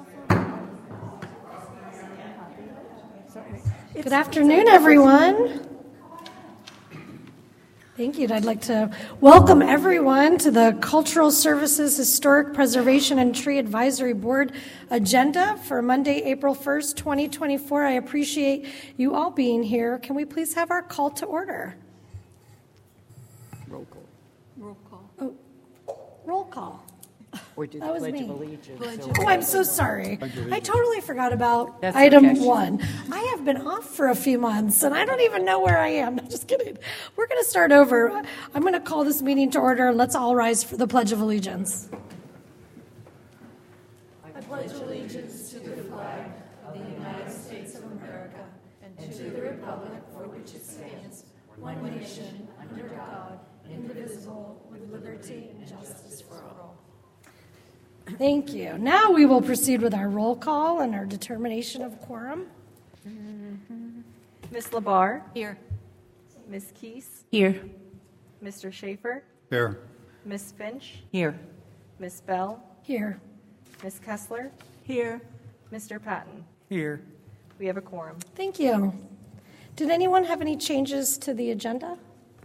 Good afternoon, everyone. Thank you. I'd like to welcome everyone to the Cultural Services Historic Preservation and Tree Advisory Board agenda for Monday, April 1st, 2024. I appreciate you all being here. Can we please have our call to order? Roll call. Roll call. Oh, roll call. Or do the That was Pledge me. of Allegiance. Oh, I'm so sorry. I totally forgot about That's item okay. 1. I have been off for a few months, and I don't even know where I am. No, just kidding. We're going to start over. I'm going to call this meeting to order. Let's all rise for the Pledge of Allegiance. I pledge allegiance to the flag of the United States of America and to the republic for which it stands, one nation, under God, indivisible, with liberty and justice for all. Thank you. Now we will proceed with our roll call and our determination of quorum. Ms. LaBarre? Here. Ms. Keese? Here. Mr. Schaefer? Here. Ms. Finch? Here. Ms. Bell? Here. Ms. Kessler? Here. Mr. Patton? Here. We have a quorum. Thank you. Did anyone have any changes to the agenda?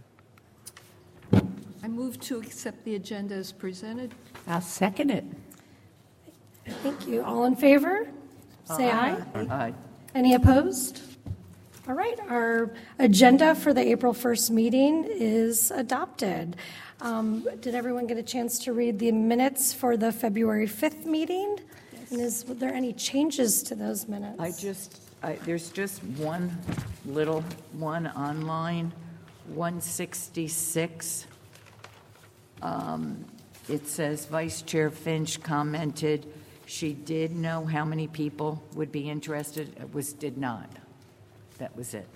I move to accept the agenda as presented. I'll second it. Thank you. All in favor? Say aye. Aye. Any opposed? All right. Our agenda for the April 1st meeting is adopted. Did everyone get a chance to read the minutes for the February 5th meeting? Yes. And were there any changes to those minutes? There's just one little one online, 166. It says Vice Chair Finch commented she did know how many people would be interested. Did not. That was it.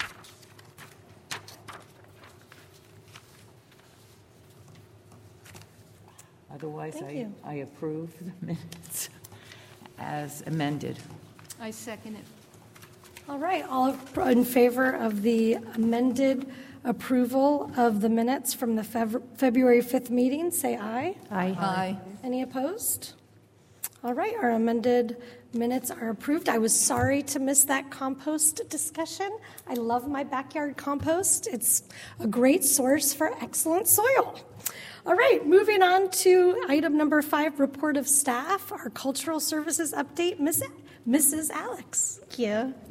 Otherwise, Thank you. I approve the minutes as amended. I second it. All right. All in favor of the amended approval of the minutes from the February 5th meeting, say aye. Aye. Any opposed? All right, our amended minutes are approved. I was sorry to miss that compost discussion. I love my backyard compost. It's a great source for excellent soil. All right, moving on to item number 5, report of staff, our cultural services update. Mrs. Alex. Thank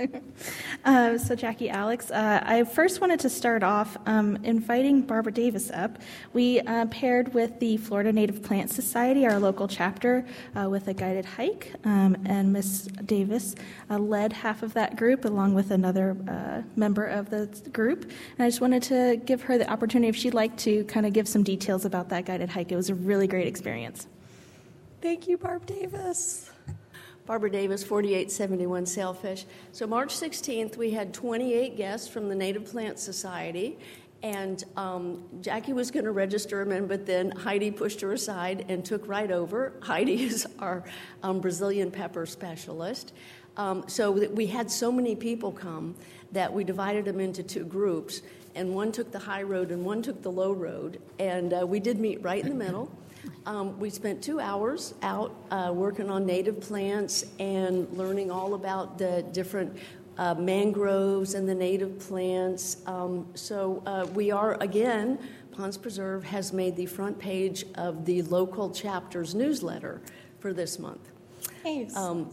you. So Jackie Alex, I first wanted to start off inviting Barbara Davis up. We paired with the Florida Native Plant Society, our local chapter, with a guided hike, and Miss Davis led half of that group along with another member of the group. And I just wanted to give her the opportunity if she'd like to kind of give some details about that guided hike. It was a really great experience. Thank you, Barb Davis. Barbara Davis, 4871 Sailfish. So March 16th, we had 28 guests from the Native Plant Society, and Jackie was going to register them in, but then Heidi pushed her aside and took right over. Heidi is our Brazilian pepper specialist. So we had so many people come that we divided them into 2 groups, and one took the high road and one took the low road, and we did meet right in the middle. We spent 2 hours out working on native plants and learning all about the different mangroves and the native plants. So we are, again, Ponds Preserve has made the front page of the local chapter's newsletter for this month. Nice.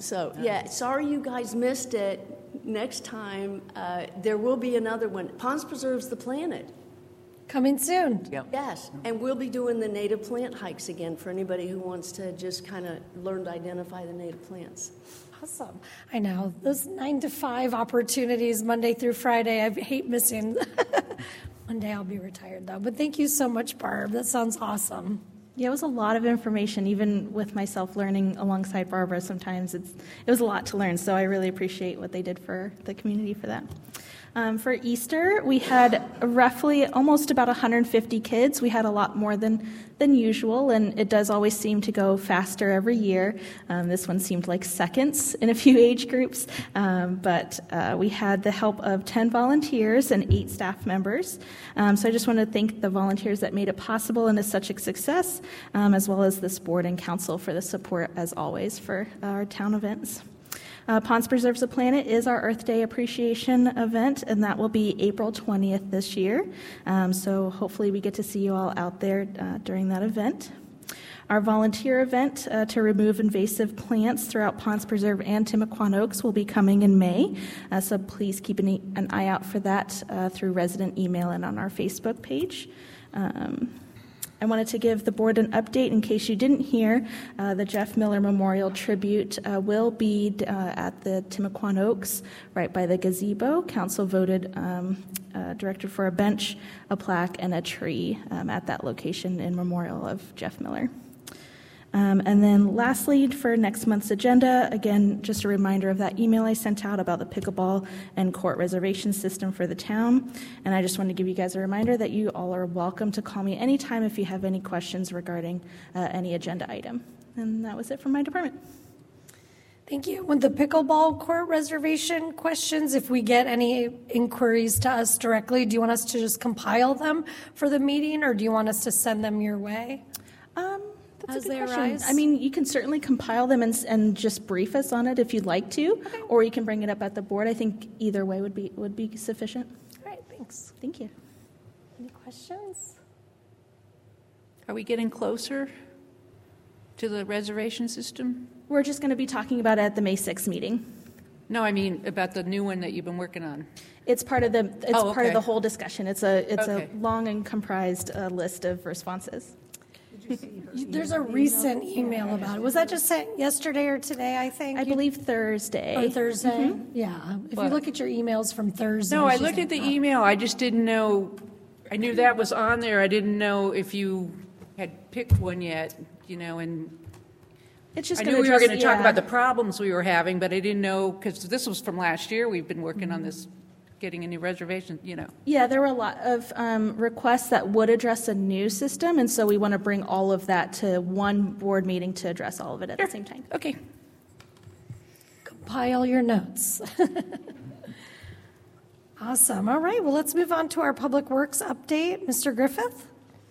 Sorry you guys missed it. Next time, there will be another one. Ponds Preserve's the planet. Coming soon. Yep. Yes, and we'll be doing the native plant hikes again for anybody who wants to just kind of learn to identify the native plants. Awesome. I know. Those 9 to 5 opportunities, Monday through Friday, I hate missing. One day I'll be retired, though. But thank you so much, Barb. That sounds awesome. Yeah, it was a lot of information, even with myself learning alongside Barbara. Sometimes it was a lot to learn, so I really appreciate what they did for the community for that. For Easter, we had roughly almost about 150 kids. We had a lot more than usual, and it does always seem to go faster every year. This one seemed like seconds in a few age groups, but we had the help of 10 volunteers and 8 staff members. So I just want to thank the volunteers that made it possible and is such a success, as well as this board and council for the support, as always, for our town events. Ponce Preserves the Planet is our Earth Day Appreciation event, and that will be April 20th this year. So hopefully we get to see you all out there during that event. Our volunteer event to remove invasive plants throughout Ponce Preserve and Timucuan Oaks will be coming in May. So please keep an eye out for that through resident email and on our Facebook page. I wanted to give the board an update in case you didn't hear. The Jeff Miller Memorial Tribute will be at the Timucuan Oaks, right by the gazebo. Council voted directed for a bench, a plaque, and a tree at that location in memorial of Jeff Miller. And then lastly, for next month's agenda, again, just a reminder of that email I sent out about the pickleball and court reservation system for the town. And I just want to give you guys a reminder that you all are welcome to call me anytime if you have any questions regarding any agenda item. And that was it from my department. Thank you. With the pickleball court reservation questions, if we get any inquiries to us directly, do you want us to just compile them for the meeting, or do you want us to send them your way? That's As a good they question. arise? I mean, you can certainly compile them and just brief us on it if you'd like to, or you can bring it up at the board. I think either way would be sufficient. All right, thanks. Thank you. Any questions? Are we getting closer to the reservation system? We're just going to be talking about it at the May 6th meeting. No, I mean about the new one that you've been working on. It's part of the part okay. of the whole discussion. It's a Okay. long and comprised list of responses. There's a recent email about it. Was that just sent yesterday or today, I think? I believe Thursday. Or Thursday? Yeah. If you What? look at your emails from Thursday. No, I she's looked like, at the oh. email. I just didn't know. I knew that was on there. I didn't know if you had picked one yet, and It's just I gonna knew we were address- going to talk yeah. about the problems we were having, but I didn't know, because this was from last year. We've been working on this, getting a new reservation, Yeah, there were a lot of requests that would address a new system, and so we want to bring all of that to one board meeting to address all of it at the same time. Okay. Compile your notes. Awesome. All right. Well, let's move on to our Public Works update. Mr. Griffith?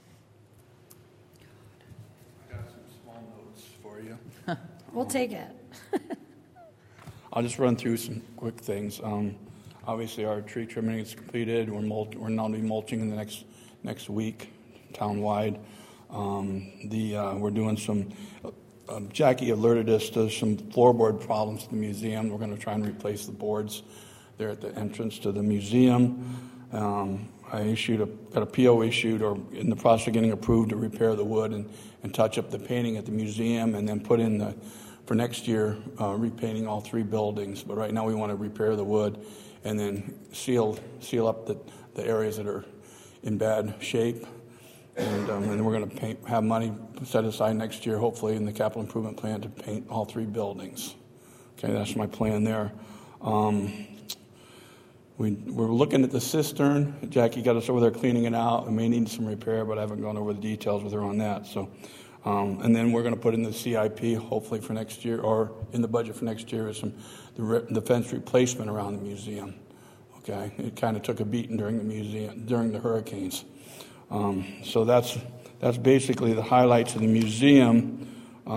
I got some small notes for you. We'll take it. I'll just run through some quick things. Obviously, our tree trimming is completed. We're now going to be mulching in the next week, town-wide. We're doing some. Jackie alerted us to some floorboard problems at the museum. We're going to try and replace the boards there at the entrance to the museum. I got a PO issued, or in the process of getting approved to repair the wood and touch up the painting at the museum, and then put in for next year, repainting all 3 buildings. But right now we want to repair the wood and then seal up the areas that are in bad shape. And then we're going to have money set aside next year, hopefully, in the capital improvement plan to paint all 3 buildings. Okay, that's my plan there. We're looking at the cistern. Jackie got us over there cleaning it out. It may need some repair, but I haven't gone over the details with her on that. So, and then we're going to put in the CIP, hopefully for next year, or in the budget for next year, is the fence replacement around the museum. Okay, it kind of took a beating during the hurricanes. So that's basically the highlights of the museum.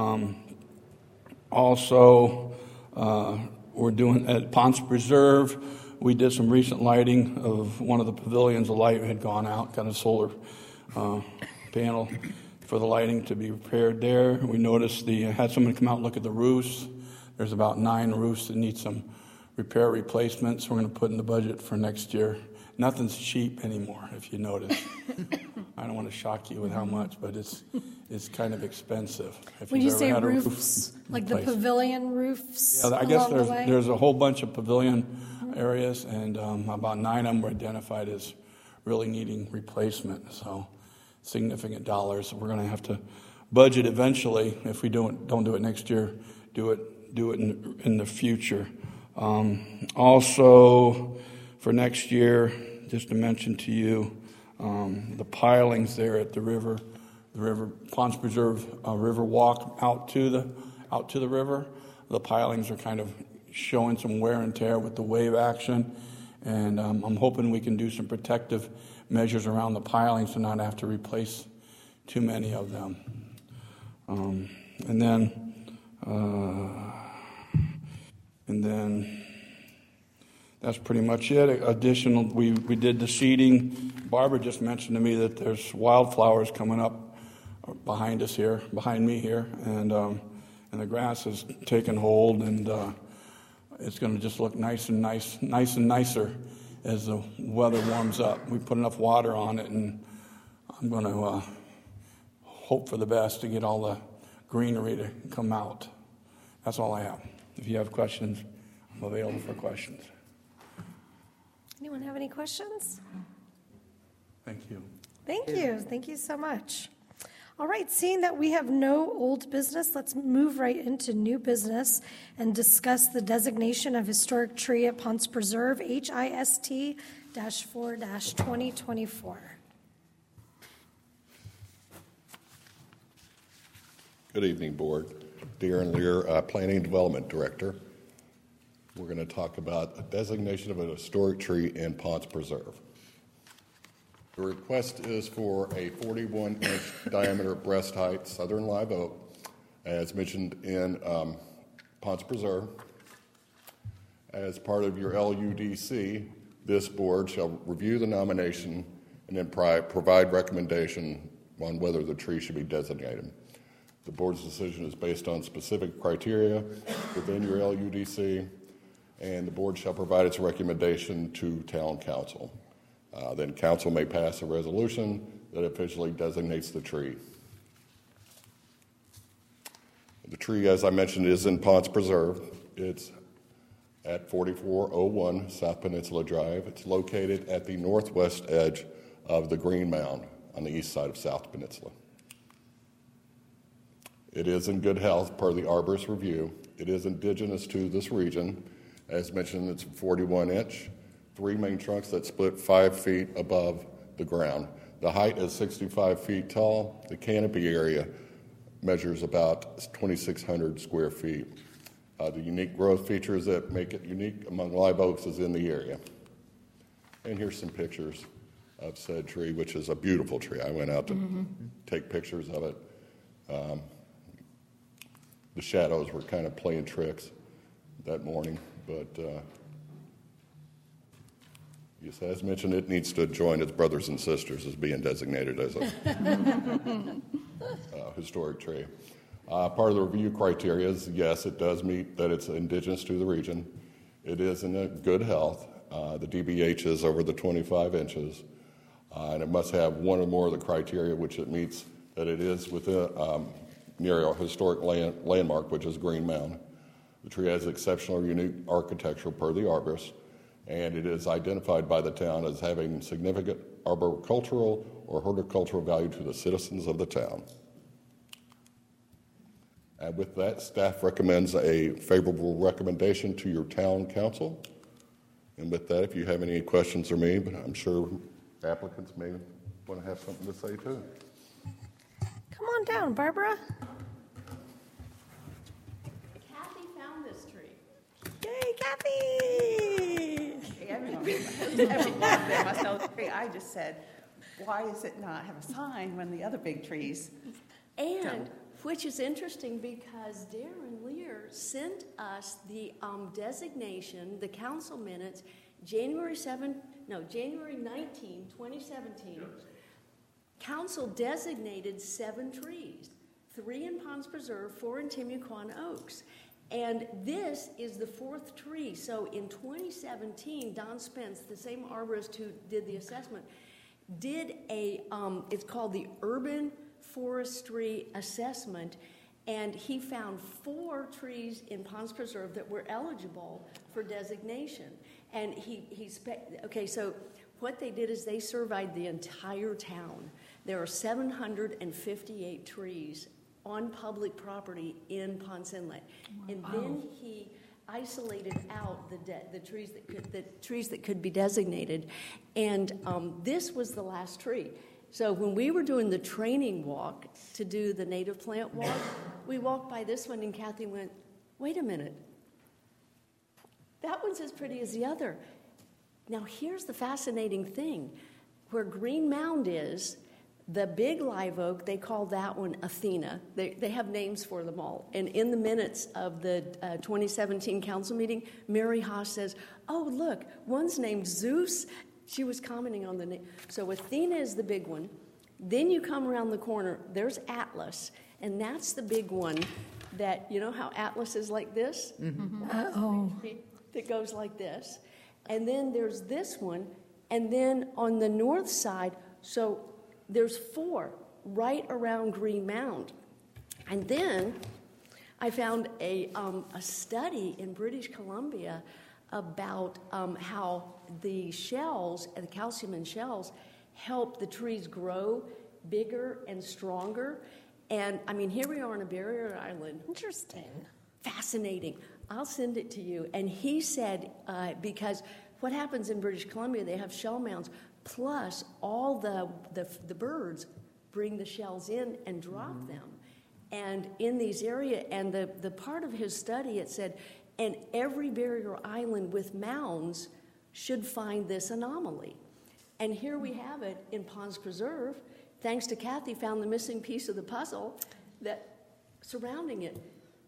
Also, we're doing at Ponce Preserve. We did some recent lighting of one of the pavilions. The light had gone out, got a solar panel for the lighting to be repaired there. We noticed had someone come out and look at the roofs. There's about 9 roofs that need some repair replacements. We're going to put in the budget for next year. Nothing's cheap anymore, if you notice. I don't want to shock you with how much, but it's kind of expensive. If When you've you ever say had a roofs, roof like the replaced. pavilion roofs Yeah, I guess along the way? there's a whole bunch of pavilion areas, and about 9 of them were identified as really needing replacement. So significant dollars. We're going to have to budget eventually. If we don't do it next year, do it in the future. Also, for next year, just to mention to you, the pilings there at the river Ponds Preserve River Walk out to the river. The pilings are kind of showing some wear and tear with the wave action, and I'm hoping we can do some protective measures around the pilings to not have to replace too many of them. And then that's pretty much it. Additional, we did the seeding. Barbara just mentioned to me that there's wildflowers coming up behind me here, and the grass has taken hold, and it's going to just look nice and nicer as the weather warms up. We put enough water on it, and I'm going to hope for the best to get all the greenery to come out. That's all I have. If you have questions, I'm available for questions. Anyone have any questions? Thank you. Thank you. Thank you so much. All right, seeing that we have no old business, let's move right into new business and discuss the designation of historic tree at Ponds Preserve, HIST-4-2024. Good evening, Board. Darren Lear, Planning and Development Director. We're going to talk about a designation of a historic tree in Ponds Preserve. The request is for a 41-inch diameter breast height southern live oak, as mentioned in Ponds Preserve. As part of your LUDC, this board shall review the nomination and then provide recommendation on whether the tree should be designated. The board's decision is based on specific criteria within your LUDC, and the board shall provide its recommendation to town council. Then council may pass a resolution that officially designates the tree. The tree, as I mentioned, is in Ponds Preserve. It's at 4401 South Peninsula Drive. It's located at the northwest edge of the Green Mound on the east side of South Peninsula. It is in good health per the arborist review. It is indigenous to this region. As mentioned, it's 41-inch. 3 main trunks that split 5 feet above the ground. The height is 65 feet tall. The canopy area measures about 2,600 square feet. The unique growth features that make it unique among live oaks is in the area. And here's some pictures of said tree, which is a beautiful tree. I went out to take pictures of it. The shadows were kind of playing tricks that morning, but yes, as mentioned, it needs to join its brothers and sisters as being designated as a historic tree. Part of the review criteria is, yes, it does meet that it's indigenous to the region. It is in a good health. The DBH is over the 25 inches. And it must have one or more of the criteria which it meets, that it is within near a historic landmark, which is Green Mound. The tree has exceptional or unique architecture per the arborist, and it is identified by the town as having significant arboricultural or horticultural value to the citizens of the town. And with that, staff recommends a favorable recommendation to your town council. And with that, if you have any questions for me, but I'm sure applicants may want to have something to say too. Come on down, Barbara. Kathy found this tree. Yay, Kathy! I just said, why does it not have a sign when the other big trees? And, which is interesting because Darren Lear sent us the designation, the council minutes, January 19, 2017. Council designated 7 trees, 3 in Ponds Preserve, 4 in Timuquan Oaks. And this is the 4th tree. So in 2017, Don Spence, the same arborist who did the assessment, did a, it's called the Urban Forestry Assessment, and he found 4 trees in Ponds Preserve that were eligible for designation. And okay, so what they did is they surveyed the entire town. There are 758 trees on public property in Ponce Inlet. Wow. And then he isolated out the trees that could be designated, and this was the last tree. So when we were doing the training walk to do the native plant walk, we walked by this one, and Kathy went, "Wait a minute, that one's as pretty as the other." Now here's the fascinating thing: where Green Mound is, the big live oak, they call that one Athena. They have names for them all. And in the minutes of the 2017 council meeting, Mary Haas says, "Oh, look, one's named Zeus." She was commenting on the name. So Athena is the big one. Then you come around the corner, there's Atlas, and that's the big one that, you know how Atlas is like this? Mm-hmm. Uh-oh. That goes like this. And then there's this one, and then on the north side, so there's 4 right around Green Mound. And then I found a study in British Columbia about how the shells, the calcium in shells, help the trees grow bigger and stronger. And, I mean, here we are on a barrier island. Interesting. Fascinating. I'll send it to you. And he said, because what happens in British Columbia, they have shell mounds, plus all the birds bring the shells in and drop them. And in these areas, and the part of his study, it said, and every barrier island with mounds should find this anomaly. And here we have it in Ponds Preserve. Thanks to Kathy, found the missing piece of the puzzle that surrounding it.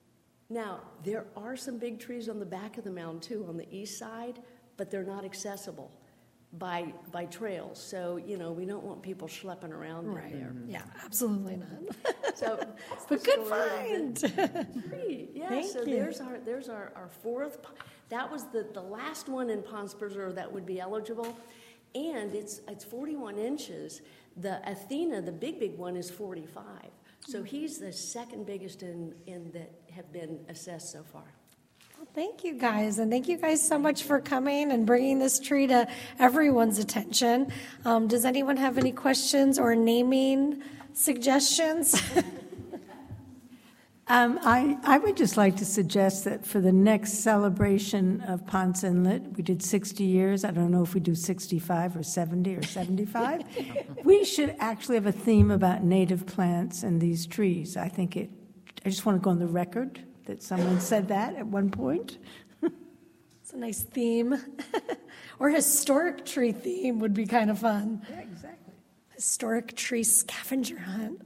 Now, there are some big trees on the back of the mound, too, on the east side, but they're not accessible by trails. So, you know, we don't want people schlepping around in there. Yeah, absolutely not. So, but good find. Yeah, Thank so you. there's our 4th. That was the last one in Ponds Preserve that would be eligible. And it's 41 inches. The Athena, the big one, is 45. So he's the second biggest in that have been assessed so far. Well, thank you guys, and thank you guys so much for coming and bringing this tree to everyone's attention. Does anyone have any questions or naming suggestions? I would just like to suggest that for the next celebration of Ponce Inlet, we did 60 years. I don't know if we do 65 or 70 or 75. We should actually have a theme about native plants and these trees. I just want to go on the record that someone said that at one point. It's a nice theme. Or historic tree theme would be kind of fun. Yeah, exactly. Historic tree scavenger hunt.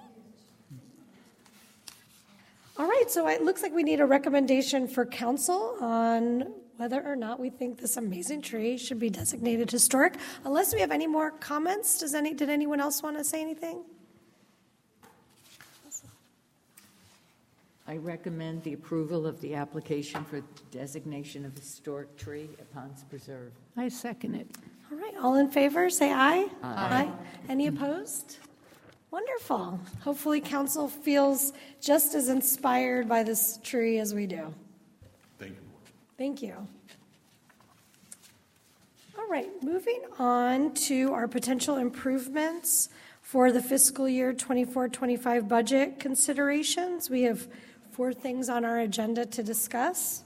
All right, so it looks like we need a recommendation for council on whether or not we think this amazing tree should be designated historic. Unless we have any more comments, did anyone else want to say anything? I recommend the approval of the application for designation of historic tree at Ponds Preserve. I second it. All right, all in favor, say aye. Aye. Any opposed? Wonderful. Hopefully council feels just as inspired by this tree as we do. Thank you. Thank you. All right, moving on to our potential improvements for the fiscal year 24-25 budget considerations. We have 4 things on our agenda to discuss.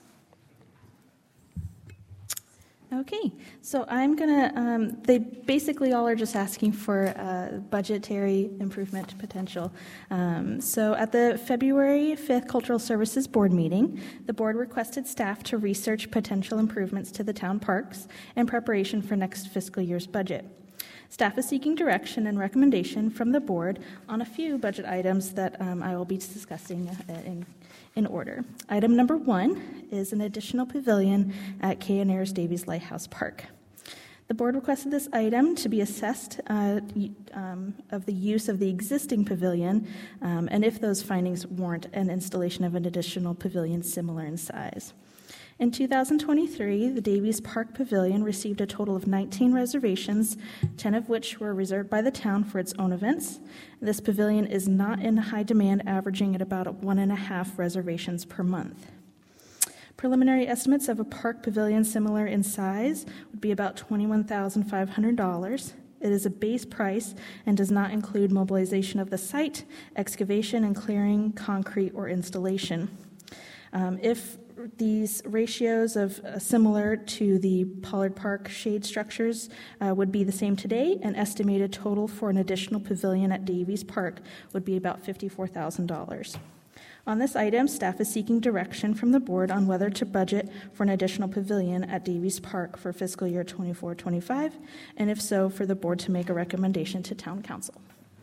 Okay, so I'm gonna, they basically all are just asking for budgetary improvement potential. So at the February 5th Cultural Services Board meeting, the board requested staff to research potential improvements to the town parks in preparation for next fiscal year's budget. Staff is seeking direction and recommendation from the board on a few budget items that I will be discussing in order. Item number 1 is an additional pavilion at K&R's Davies Lighthouse Park. The board requested this item to be assessed of the use of the existing pavilion, and if those findings warrant an installation of an additional pavilion similar in size. In 2023, the Davies Park Pavilion received a total of 19 reservations, 10 of which were reserved by the town for its own events. This pavilion is not in high demand, averaging at about 1.5 reservations per month. Preliminary estimates of a park pavilion similar in size would be about $21,500. It is a base price and does not include mobilization of the site, excavation and clearing, concrete, or installation. If these ratios of similar to the Pollard Park shade structures would be the same today. An estimated total for an additional pavilion at Davies Park would be about $54,000. On this item, staff is seeking direction from the board on whether to budget for an additional pavilion at Davies Park for fiscal year 24-25, and if so, for the board to make a recommendation to town council.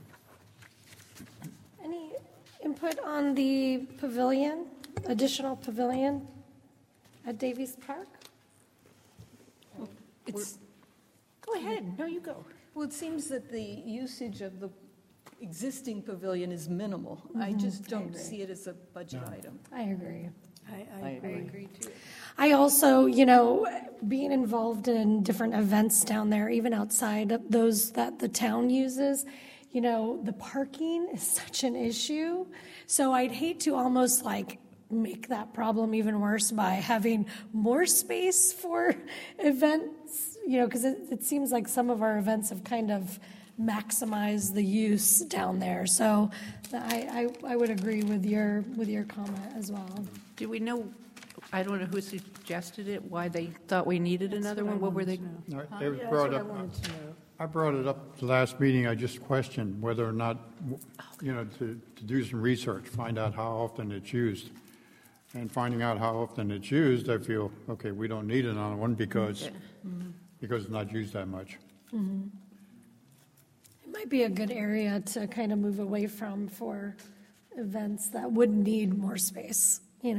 Any input on the pavilion, additional pavilion at Davies Park? Go ahead. No, you go. Well, it seems that the usage of the existing pavilion is minimal. I just don't see it as a budget item. I agree. I agree. Too. I also, being involved in different events down there, even outside of those that the town uses, the parking is such an issue. So I'd hate to almost make that problem even worse by having more space for events, because it seems like some of our events have kind of maximized the use down there. So I would agree with your comment as well. Do we know, I don't know who suggested it, why they thought we needed another one? What were they? No, it was brought up. I brought it up the last meeting. I just questioned whether or not, to do some research, find out how often it's used. And finding out how often it's used, I feel, okay, we don't need another one because it's not used that much. Mm-hmm. It might be a good area to kind of move away from for events that would need more space,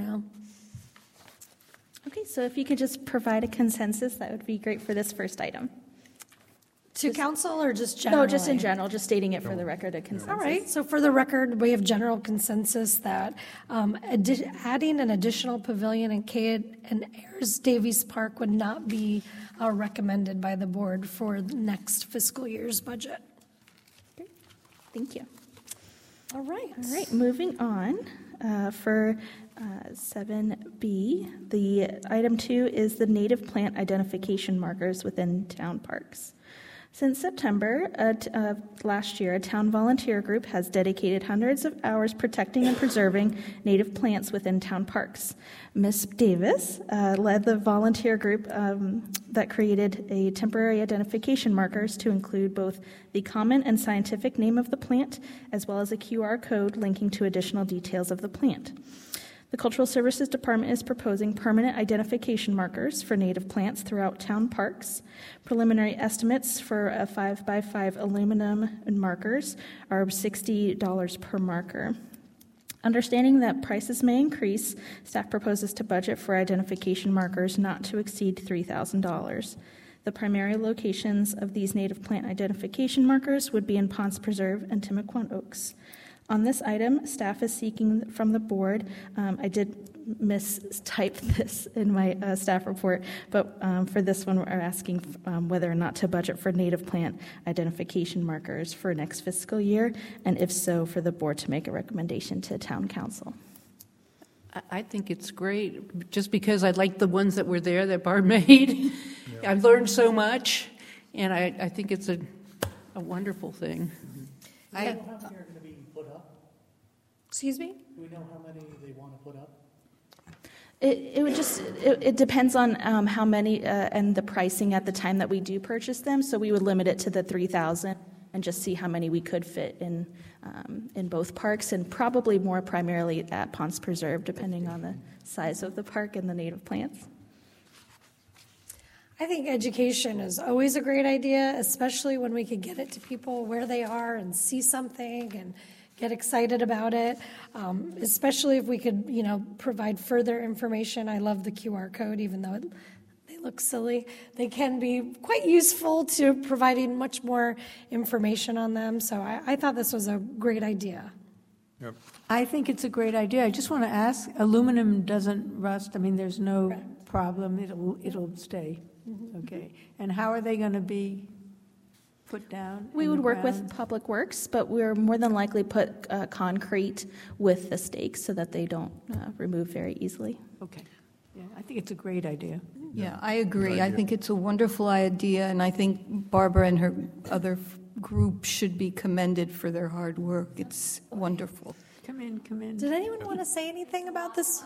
Okay, so if you could just provide a consensus, that would be great for this first item. To council or just generally? No, just in general, just stating it for the record, a consensus. All right, so for the record, we have general consensus that adding an additional pavilion in Cade and Ayers Davies Park would not be recommended by the board for the next fiscal year's budget. Okay. Thank you. All right. All right, moving on. For 7B, the item 2 is the native plant identification markers within town parks. Since September last year, a town volunteer group has dedicated hundreds of hours protecting and preserving native plants within town parks. Ms. Davis led the volunteer group that created a temporary identification markers to include both the common and scientific name of the plant, as well as a QR code linking to additional details of the plant. The Cultural Services Department is proposing permanent identification markers for native plants throughout town parks. Preliminary estimates for a 5x5 aluminum markers are $60 per marker. Understanding that prices may increase, staff proposes to budget for identification markers not to exceed $3,000. The primary locations of these native plant identification markers would be in Ponce Preserve and Timucuan Oaks. On this item, staff is seeking from the board, I did mistype this in my staff report, but for this one, we're asking whether or not to budget for native plant identification markers for next fiscal year, and if so, for the board to make a recommendation to town council. I think it's great, just because I like the ones that were there that Barb made. Yeah. I've learned so much, and I think it's a wonderful thing. Excuse me? Do we know how many they want to put up? It depends on how many and the pricing at the time that we do purchase them. So we would limit it to the 3,000 and just see how many we could fit in both parks, and probably more primarily at Ponce Preserve, depending on the size of the park and the native plants. I think education is always a great idea, especially when we could get it to people where they are and see something and get excited about it, especially if we could, provide further information. I love the QR code, even though they look silly. They can be quite useful to providing much more information on them. So I thought this was a great idea. Yep. I think it's a great idea. I just want to ask, aluminum doesn't rust? I mean, there's no problem. It'll stay. Mm-hmm. Okay. And how are they going to be put down? We would work with Public Works, but we're more than likely put concrete with the stakes so that they don't remove very easily. Okay. Yeah, I think it's a great idea. Yeah, I agree. I think it's a wonderful idea, and I think Barbara and her other group should be commended for their hard work. It's wonderful. Come in. Did anyone want to say anything about this?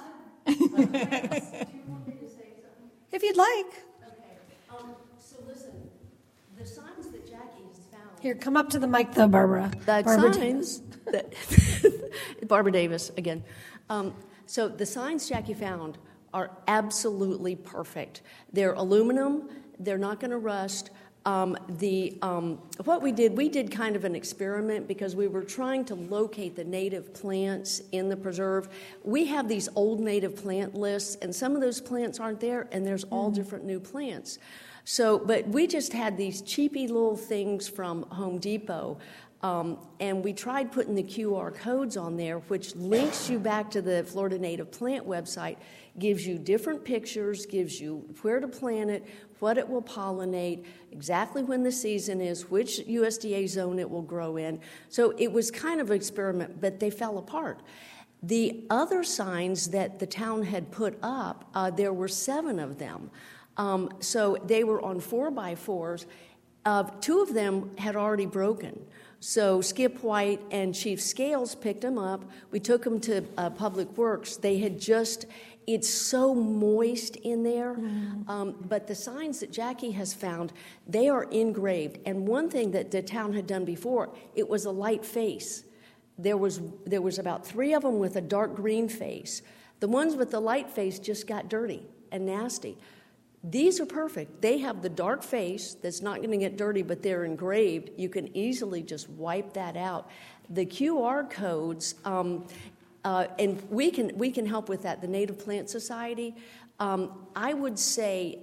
If you'd like. So listen, the signs that Jackie has found. Here, come up to the mic, though, Barbara. The Barbara signs that Barbara Davis again. So the signs Jackie found are absolutely perfect. They're aluminum. They're not going to rust. What we did kind of an experiment because we were trying to locate the native plants in the preserve. We have these old native plant lists, and some of those plants aren't there, and there's all different new plants. So, but we just had these cheapy little things from Home Depot, and we tried putting the QR codes on there, which links you back to the Florida Native Plant website, gives you different pictures, gives you where to plant it, what it will pollinate, exactly when the season is, which USDA zone it will grow in. So it was kind of an experiment, but they fell apart. The other signs that the town had put up, there were 7 of them. So they were on 4x4s. 2 of them had already broken. So Skip White and Chief Scales picked them up. We took them to Public Works. They had it's so moist in there. But the signs that Jackie has found, they are engraved. And one thing that the town had done before, it was a light face. There was about 3 of them with a dark green face. The ones with the light face just got dirty and nasty. These are perfect. They have the dark face that's not going to get dirty, but they're engraved. You can easily just wipe that out. The QR codes, and we can help with that. The Native Plant Society, I would say,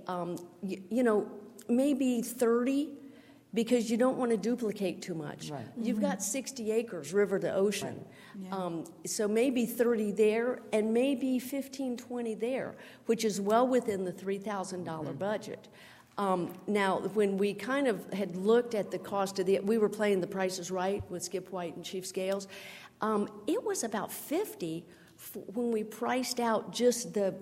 maybe 30, because you don't want to duplicate too much. Right. You've got 60 acres, river to ocean. Right. Yeah. So maybe 30 there and maybe 15, 20 there, which is well within the $3,000 budget. Now, when we kind of had looked at the cost of we were playing The Price is Right with Skip White and Chief Scales. It was about 50 when we priced out just the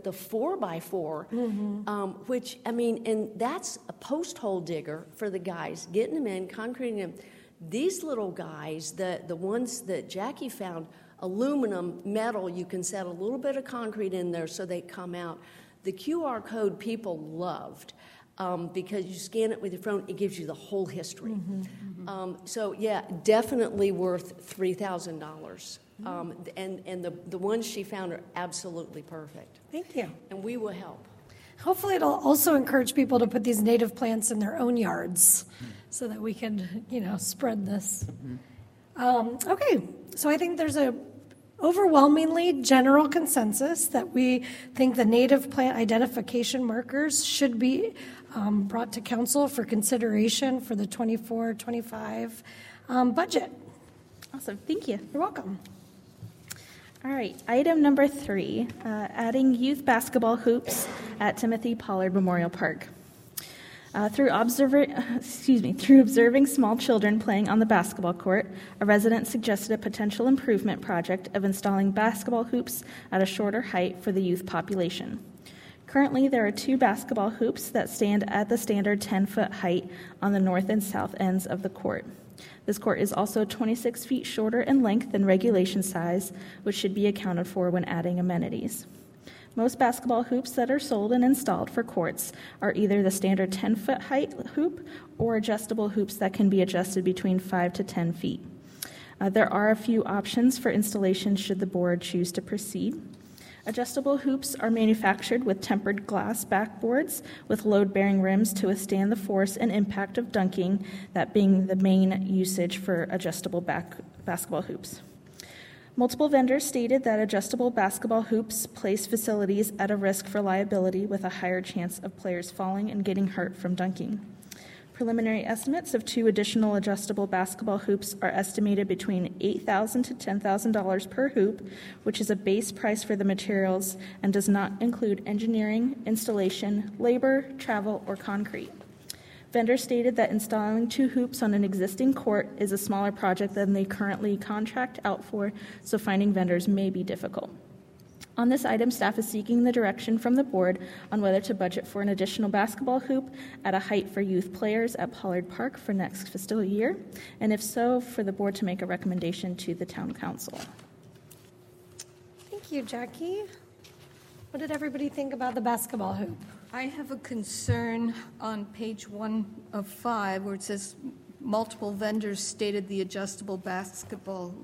4x4, which, I mean, and that's a post hole digger for the guys, getting them in, concreting them. These little guys, the ones that Jackie found, aluminum, metal, you can set a little bit of concrete in there so they come out. The QR code people loved. Because you scan it with your phone, it gives you the whole history. So, yeah, definitely worth $3,000. And the ones she found are absolutely perfect. Thank you. And we will help. Hopefully it'll also encourage people to put these native plants in their own yards so that we can, spread this. Okay, so I think there's a overwhelmingly general consensus that we think the native plant identification markers should be brought to council for consideration for the 24-25 budget. Awesome. Thank you. You're welcome. All right. Item number 3, adding youth basketball hoops at Timothy Pollard Memorial Park. Through observing small children playing on the basketball court, a resident suggested a potential improvement project of installing basketball hoops at a shorter height for the youth population. Currently, there are 2 basketball hoops that stand at the standard 10-foot height on the north and south ends of the court. This court is also 26 feet shorter in length than regulation size, which should be accounted for when adding amenities. Most basketball hoops that are sold and installed for courts are either the standard 10-foot height hoop or adjustable hoops that can be adjusted between 5 to 10 feet. There are a few options for installation should the board choose to proceed. Adjustable hoops are manufactured with tempered glass backboards with load-bearing rims to withstand the force and impact of dunking, that being the main usage for adjustable basketball hoops. Multiple vendors stated that adjustable basketball hoops place facilities at a risk for liability with a higher chance of players falling and getting hurt from dunking. Preliminary estimates of 2 additional adjustable basketball hoops are estimated between $8,000 to $10,000 per hoop, which is a base price for the materials and does not include engineering, installation, labor, travel, or concrete. Vendors stated that installing 2 hoops on an existing court is a smaller project than they currently contract out for, so finding vendors may be difficult. On this item, staff is seeking the direction from the board on whether to budget for an additional basketball hoop at a height for youth players at Pollard Park for next fiscal year, and if so, for the board to make a recommendation to the town council. Thank you, Jackie. What did everybody think about the basketball hoop? I have a concern on page 1 of 5 where it says multiple vendors stated the adjustable basketball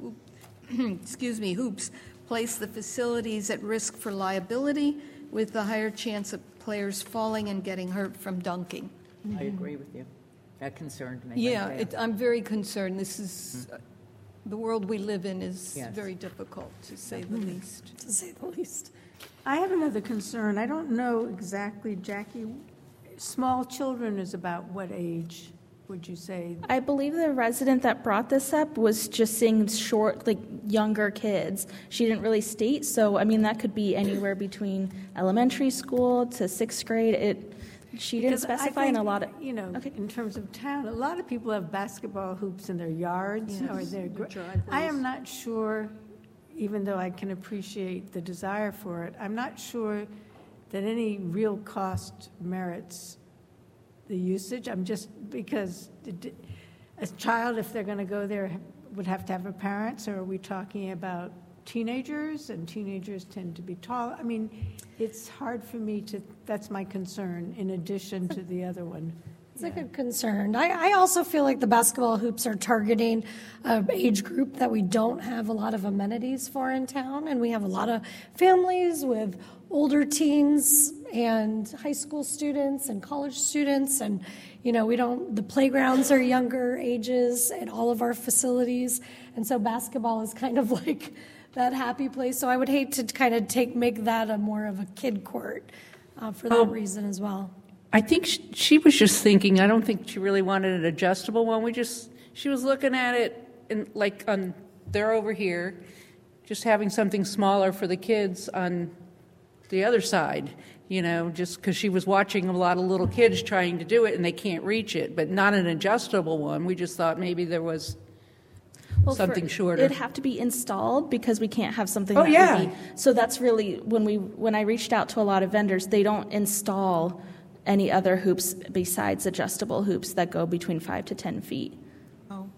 hoops place the facilities at risk for liability with the higher chance of players falling and getting hurt from dunking. I agree with you. That concerned me. Yeah, right there. I'm very concerned. This is, the world we live in is Yes. very difficult, to say the least. To say the least. I have another concern. I don't know exactly, Jackie, small children is about what age, would you say? I believe the resident that brought this up was just saying short, like younger kids. She didn't really state, so I mean that could be anywhere between elementary school to 6th grade. She didn't Because I specify think, in a lot of. you know, in terms of town, a lot of people have basketball hoops in their yards or their driveways. I am not sure, even though I can appreciate the desire for it, I'm not sure that any real cost merits the usage. I'm just, because a child, if they're going to go there, would have to have a parent. So are we talking about teenagers? And teenagers tend to be tall. I mean, it's hard for me to, that's my concern, in addition to the other one. It's a good concern. I also feel like the basketball hoops are targeting an age group that we don't have a lot of amenities for in town, and we have a lot of families with older teens and high school students and college students, and the playgrounds are younger ages at all of our facilities, and so basketball is kind of like that happy place. So I would hate to kind of make that a more of a kid court for that reason as well. I think she was just thinking, I don't think she really wanted an adjustable one. She was looking at it and they're over here, just having something smaller for the kids on the other side, just because she was watching a lot of little kids trying to do it and they can't reach it, but not an adjustable one. We just thought maybe there was something shorter. It'd have to be installed because we can't have something. So that's really when I reached out to a lot of vendors, they don't install any other hoops besides adjustable hoops that go between 5 to 10 feet. Oh.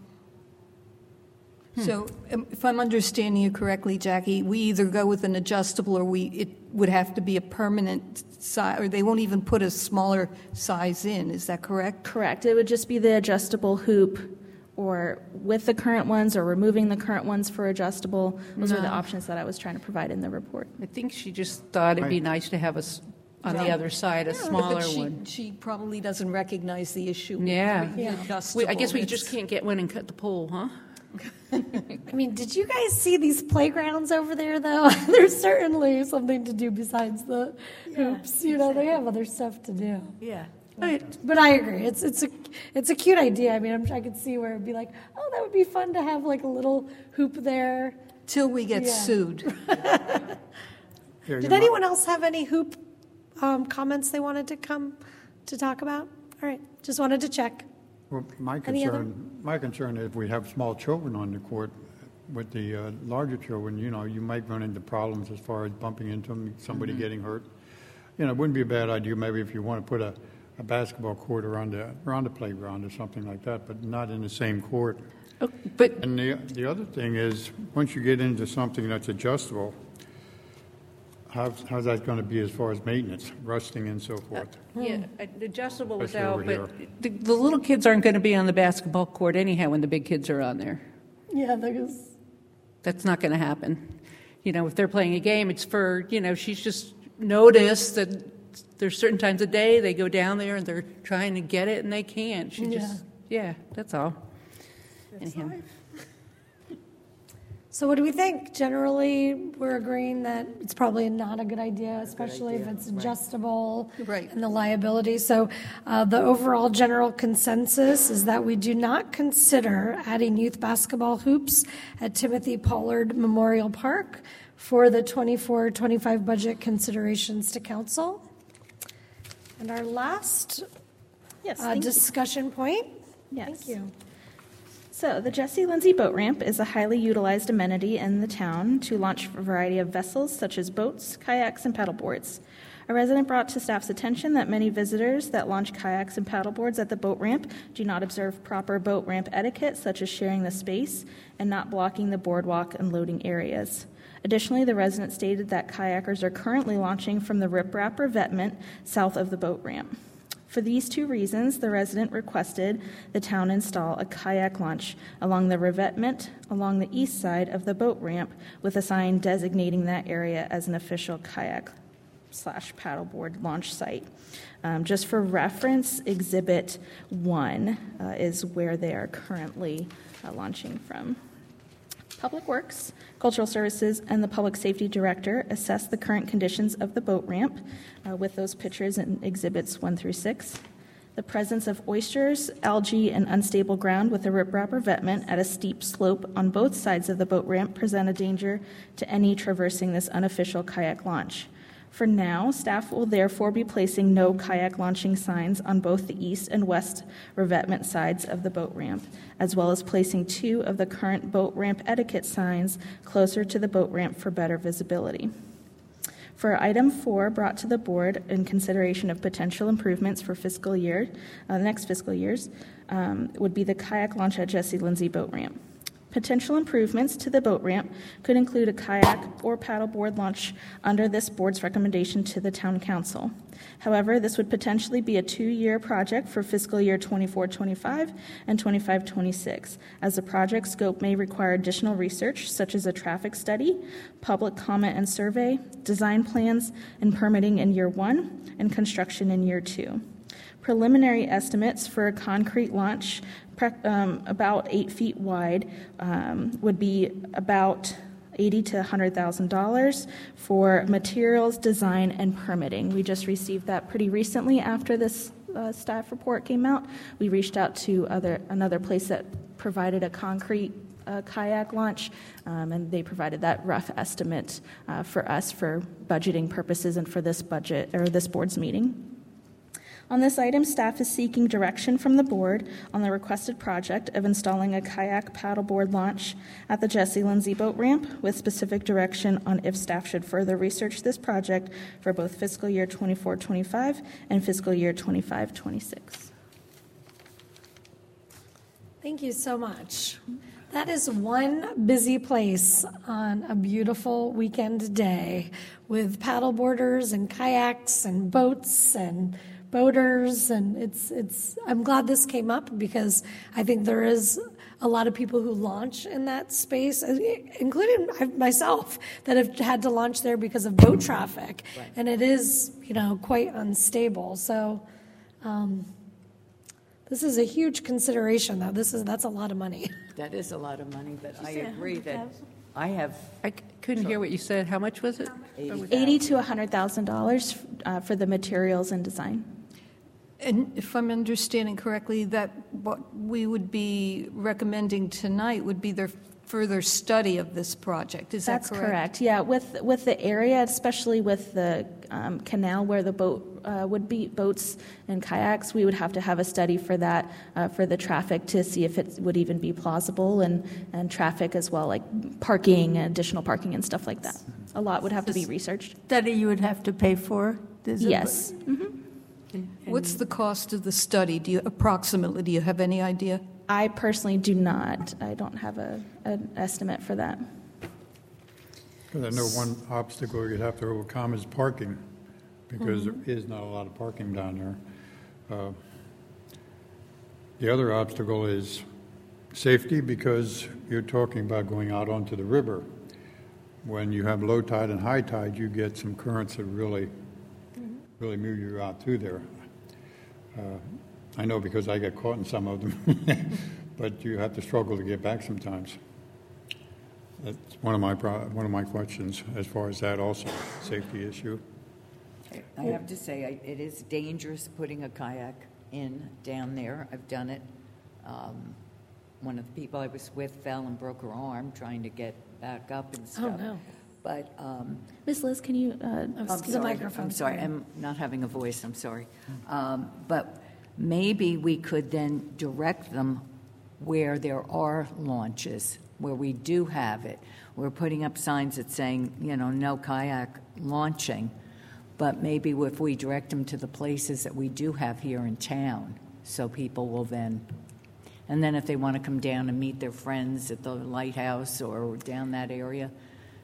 So if I'm understanding you correctly, Jackie, we either go with an adjustable or it would have to be a permanent size, or they won't even put a smaller size in. Is that correct? Correct. It would just be the adjustable hoop or with the current ones or removing the current ones for adjustable. Those are the options that I was trying to provide in the report. I think she just thought it'd be nice to have on the other side, a smaller one. She probably doesn't recognize the issue. Yeah. I guess we It's- just can't get one and cut the pole, huh? I mean, did you guys see these playgrounds over there, though? There's certainly something to do besides the hoops. They have other stuff to do. Yeah. But I agree. It's a cute idea. I mean, I could see where it'd be like, oh, that would be fun to have like a little hoop there. Till we get sued. Did anyone else have any hoop comments they wanted to come to talk about? All right, just wanted to check. Well, my Any other? concern is if we have small children on the court, with the larger children, you might run into problems as far as bumping into them, somebody getting hurt. It wouldn't be a bad idea maybe if you want to put a basketball court around the playground or something like that, but not in the same court. And the other thing is, once you get into something that's adjustable, how's that going to be as far as maintenance, rusting and so forth? Yeah, adjustable was Especially out, over but the little kids aren't going to be on the basketball court anyhow when the big kids are on there. Yeah, there's. That's not going to happen. If they're playing a game, it's for, she's just noticed that there's certain times of day they go down there and they're trying to get it and they can't. That's all. Anyhow. So what do we think? Generally, we're agreeing that it's probably not a good idea, especially if it's adjustable and the liability. So the overall general consensus is that we do not consider adding youth basketball hoops at Timothy Pollard Memorial Park for the 24-25 budget considerations to council. And our last discussion point. Yes. Thank you. So, the Jesse Lindsay Boat Ramp is a highly utilized amenity in the town to launch a variety of vessels such as boats, kayaks, and paddleboards. A resident brought to staff's attention that many visitors that launch kayaks and paddleboards at the boat ramp do not observe proper boat ramp etiquette, such as sharing the space and not blocking the boardwalk and loading areas. Additionally, the resident stated that kayakers are currently launching from the Rip Rap revetment south of the boat ramp. For these two reasons, the resident requested the town install a kayak launch along the revetment along the east side of the boat ramp with a sign designating that area as an official kayak/paddleboard launch site. Just for reference, Exhibit 1 is where they are currently launching from. Public Works, Cultural Services, and the Public Safety Director assess the current conditions of the boat ramp with those pictures in Exhibits 1 through 6. The presence of oysters, algae, and unstable ground with a riprap revetment at a steep slope on both sides of the boat ramp present a danger to any traversing this unofficial kayak launch. For now, staff will therefore be placing no kayak launching signs on both the east and west revetment sides of the boat ramp, as well as placing 2 of the current boat ramp etiquette signs closer to the boat ramp for better visibility. For item 4, brought to the board in consideration of potential improvements for next fiscal years, would be the kayak launch at Jesse Lindsay Boat Ramp. Potential improvements to the boat ramp could include a kayak or paddleboard launch under this board's recommendation to the town council. However, this would potentially be a 2-year project for fiscal year 24-25 and 25-26, as the project scope may require additional research such as a traffic study, public comment and survey, design plans, and permitting in year 1 and construction in year 2. Preliminary estimates for a concrete launch about 8 feet wide would be about $80,000 to $100,000 for materials, design, and permitting. We just received that pretty recently after this staff report came out. We reached out to another place that provided a concrete kayak launch, and they provided that rough estimate for us for budgeting purposes and for this budget or this board's meeting. On this item, staff is seeking direction from the board on the requested project of installing a kayak paddleboard launch at the Jesse Lindsay Boat Ramp, with specific direction on if staff should further research this project for both fiscal year 24-25 and fiscal year 25-26. Thank you so much. That is one busy place on a beautiful weekend day with paddleboarders and kayaks and boats and boaters, and I'm glad this came up because I think there is a lot of people who launch in that space, including myself, that have had to launch there because of boat traffic, right. And it is, quite unstable. So this is a huge consideration, though. That's a lot of money. That is a lot of money, but I agree that I couldn't hear what you said. How much was it? $80,000 to $100,000 for the materials and design. And if I'm understanding correctly, that what we would be recommending tonight would be their further study of this project. Is that correct? That's correct. Yeah, with the area, especially with the canal where the boat would be, boats and kayaks, we would have to have a study for that, for the traffic to see if it would even be plausible, and traffic as well, like parking, additional parking and stuff like that. A lot would have to be researched. Study you would have to pay for? Yes. Mm-hmm. What's the cost of the study? Do you have any idea? I personally do not. I don't have an estimate for that. Because I know one obstacle you'd have to overcome is parking, because there is not a lot of parking down there. The other obstacle is safety, because you're talking about going out onto the river. When you have low tide and high tide, you get some currents that really move you out through there. I know because I get caught in some of them, but you have to struggle to get back sometimes. That's one of my questions as far as that also, safety issue. I have to say, it is dangerous putting a kayak down there. I've done it. One of the people I was with fell and broke her arm trying to get back up and stuff. Oh, no. But Ms. Liz, can you the microphone? I'm sorry, I'm not having a voice. I'm sorry. But maybe we could then direct them where there are launches, where we do have it. We're putting up signs that saying, no kayak launching. But maybe if we direct them to the places that we do have here in town, so people will then. And then if they want to come down and meet their friends at the lighthouse or down that area,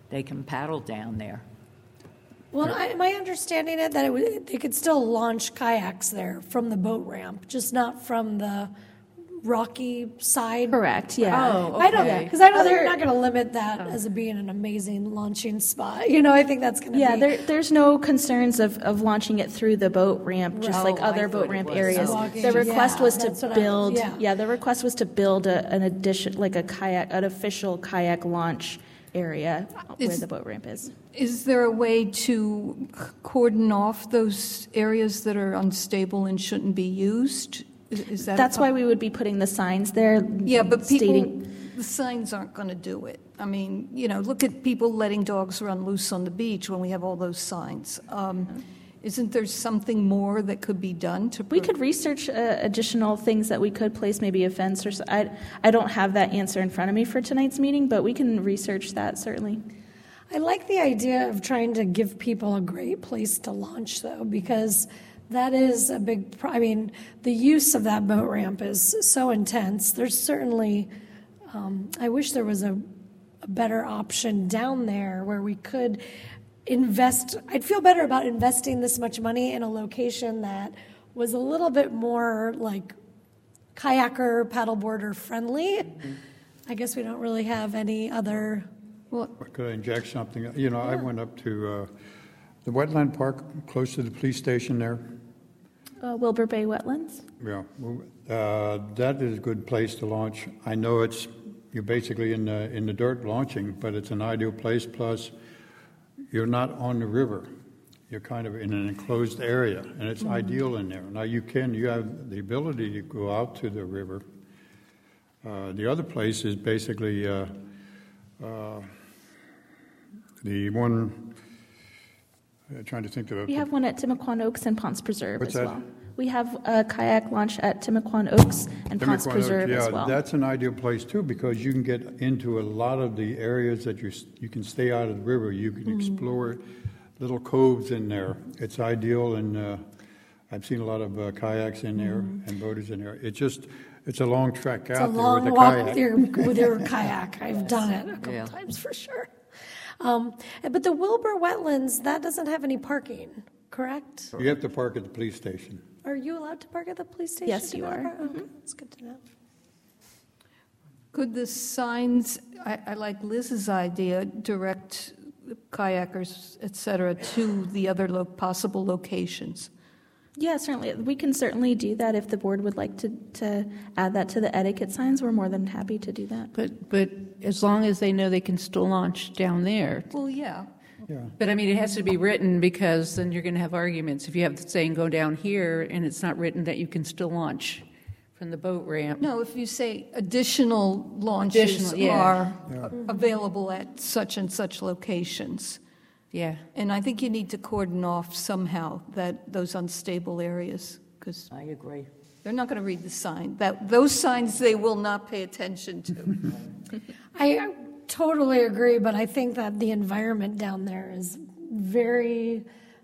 they can paddle down there. Well, am I understanding it that they could still launch kayaks there from the boat ramp, just not from the rocky side? Correct, yeah. Oh, okay. I don't, because I know they're Other- not going to limit that as being an amazing launching spot. You know, I think that's going to Yeah, be. there's no concerns of launching it through the boat ramp, just like I other thought boat it ramp was. areas. Walking. The request Yeah, was that's to what I was- build, yeah. the request was to build an addition, like a kayak, an official kayak launch area where Is- the boat ramp is. Is there a way to cordon off those areas that are unstable and shouldn't be used? Is that? That's why we would be putting the signs there. Yeah, but people, stating, the signs aren't going to do it. I mean, look at people letting dogs run loose on the beach when we have all those signs. Isn't there something more that could be done to? we could research additional things that we could place, maybe a fence or so. I don't have that answer in front of me for tonight's meeting, but we can research that certainly. I like the idea of trying to give people a great place to launch, though, because that is a big, I mean, the use of that boat ramp is so intense. There's certainly, I wish there was a better option down there where we could invest. I'd feel better about investing this much money in a location that was a little bit more like kayaker, paddleboarder friendly. I guess we don't really have any other. Could I inject something? You know, I went up to the wetland park close to the police station there. Wilbur Bay Wetlands? Yeah, that is a good place to launch. I know you're basically in the dirt launching, but it's an ideal place. Plus, you're not on the river. You're kind of in an enclosed area, and it's ideal in there. Now, you have the ability to go out to the river. The other place is basically the one, trying to think of. We have one at Timaquan Oaks and Ponce Preserve What's as that? well. We have a kayak launch at Timaquan Oaks and Ponce Timaquan Preserve Oaks, as well. that's an ideal place too, because you can get into a lot of the areas that you can stay out of the river. You can explore little coves in there. It's ideal, and I've seen a lot of kayaks in there and boaters in there. It's a long trek It's out a there long with a walk kayak. with your kayak. I've done it a couple times for sure. But the Wilbur Wetlands, that doesn't have any parking, correct? You have to park at the police station. Are you allowed to park at the police station? Yes, you are. Okay, that's good to know. Could the signs, I like Liz's idea, direct kayakers, et cetera, to the other possible locations? Yeah, certainly. We can certainly do that if the board would like to add that to the etiquette signs. We're more than happy to do that. But as long as they know they can still launch down there. Well, yeah. Yeah. But I mean, it has to be written, because then you're going to have arguments. If you have the saying go down here and it's not written that you can still launch from the boat ramp. No, if you say additional launches are available at such and such locations. Yeah. And I think you need to cordon off somehow those unstable areas, because I agree. they're not going to read the sign. Those signs they will not pay attention to. I totally agree, but I think that the environment down there is very,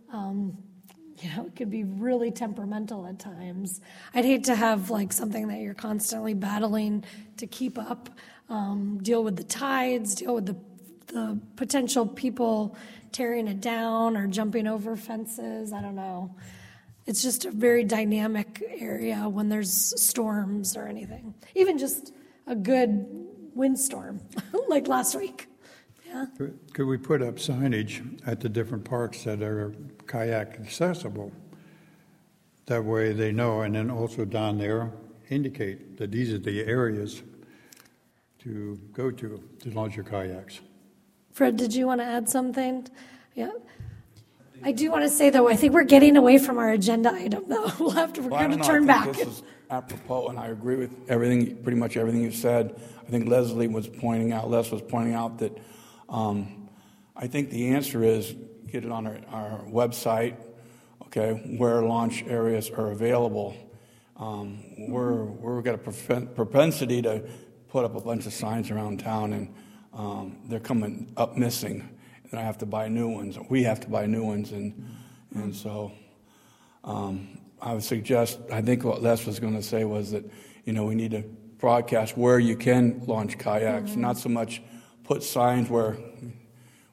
it could be really temperamental at times. I'd hate to have like something that you're constantly battling to keep up, deal with the tides, deal with the potential people tearing it down or jumping over fences. I don't know. It's just a very dynamic area when there's storms or anything. Even just a good windstorm, like last week. Yeah. Could we put up signage at the different parks that are kayak accessible? That way they know, and then also down there indicate that these are the areas to go to launch your kayaks. Fred, did you want to add something? Yeah. I do want to say, though, I think we're getting away from our agenda item, though. We're going to turn back. I think this is apropos, and I agree with pretty much everything you said. I think Les was pointing out that I think the answer is get it on our website, okay, where launch areas are available. We've got a propensity to put up a bunch of signs around town, and they're coming up missing. And I have to buy new ones. We have to buy new ones, and so I would suggest. I think what Les was going to say was that we need to broadcast where you can launch kayaks, not so much put signs where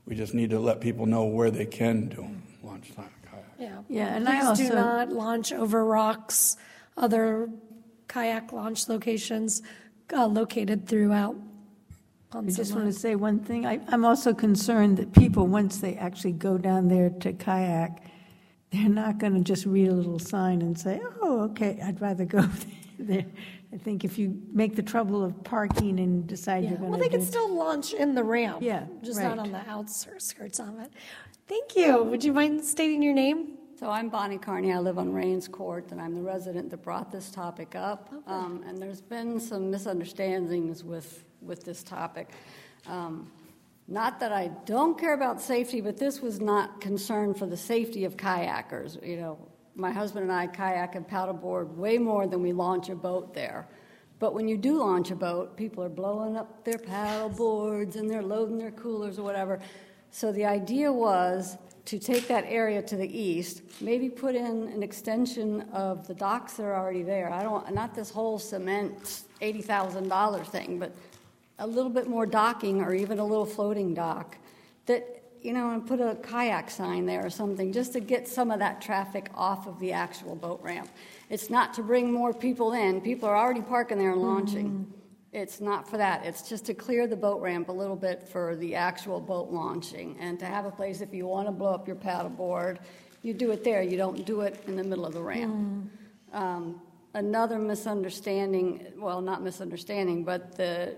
We just need to let people know where they can do launch kayak. Yeah, and Please I also do not launch over rocks, other kayak launch locations located throughout I Ponce just want Inlet. to say one thing. I'm also concerned that people, once they actually go down there to kayak, they're not going to just read a little sign and say, oh, okay, I'd rather go there. I think if you make the trouble of parking and decide Yeah. you're going Well, to they can still launch in the ramp. Yeah, just right. not on the outskirts of it. Thank you. Would you mind stating your name? So I'm Bonnie Carney. I live on Rains Court, and I'm the resident that brought this topic up. And there's been some misunderstandings with this topic. Not that I don't care about safety, but this was not concerned for the safety of kayakers. You know, my husband and I kayak and paddleboard way more than we launch a boat there. But when you do launch a boat, people are blowing up their paddle boards and they're loading their coolers or whatever. So the idea was to take that area to the east, maybe put in an extension of the docks that are already there. Not this whole cement $80,000 thing, but a little bit more docking or even a little floating dock that, you know, and put a kayak sign there or something just to get some of that traffic off of the actual boat ramp. It's not to bring more people in. People are already parking there and launching. It's not for that. It's just to clear the boat ramp a little bit for the actual boat launching and to have a place if you want to blow up your paddleboard, you do it there. You don't do it in the middle of the ramp. Another misunderstanding, well, not misunderstanding, but the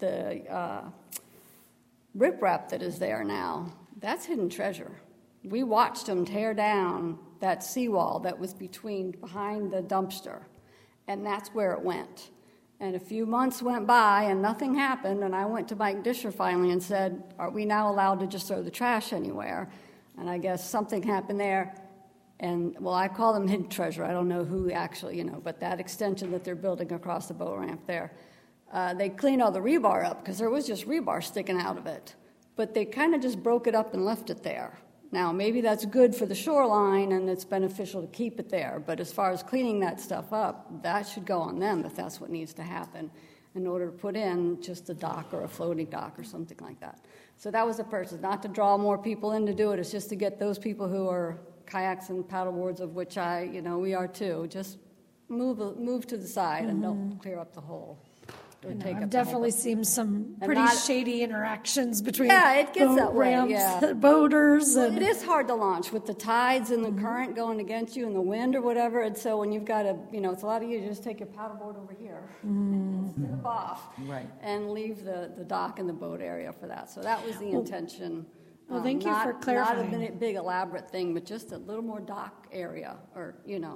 riprap that is there now, that's hidden treasure. We watched them tear down that seawall that was behind the dumpster, and that's where it went. And a few months went by and nothing happened, and I went to Mike Disher finally and said, are we now allowed to just throw the trash anywhere? And I guess something happened there, and, well, I call them hidden treasure. I don't know who actually, you know, but that extension that they're building across the boat ramp there, they cleaned all the rebar up because there was just rebar sticking out of it. But they kind of just broke it up and left it there. Now, maybe that's good for the shoreline and it's beneficial to keep it there, but as far as cleaning that stuff up, that should go on them if that's what needs to happen in order to put in just a dock or a floating dock or something like that. So that was the purpose, not to draw more people in to do it, it's just to get those people who are kayaks and paddleboards, of which we are too, just move to the side and don't clear up the hole. I've definitely seen some pretty shady interactions between it gets boat that way, ramps, boaters. Well, And it is hard to launch with the tides and the current going against you and the wind or whatever. And so when you've got it's a lot easier to just take your paddleboard over here, step off, and leave the dock and the boat area for that. So that was the intention. Well, thank you for clarifying. Not a big elaborate thing, but just a little more dock area, or